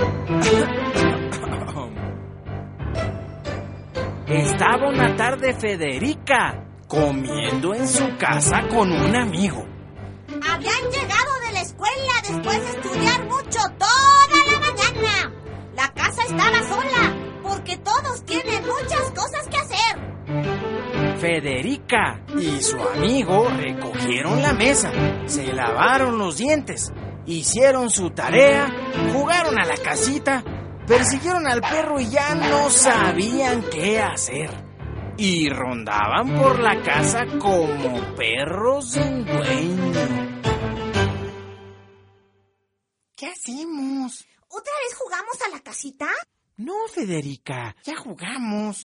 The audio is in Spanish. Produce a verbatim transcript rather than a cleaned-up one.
Estaba una tarde Federica comiendo en su casa con un amigo. Habían llegado de la escuela después de estudiar mucho toda la mañana. La casa estaba sola porque todos tienen muchas cosas que hacer. Federica y su amigo recogieron la mesa, se lavaron los dientes, hicieron su tarea, jugaron a la casita, persiguieron al perro y ya no sabían qué hacer. Y rondaban por la casa como perros sin dueño. ¿Qué hacemos? ¿Otra vez jugamos a la casita? No, Federica, ya jugamos.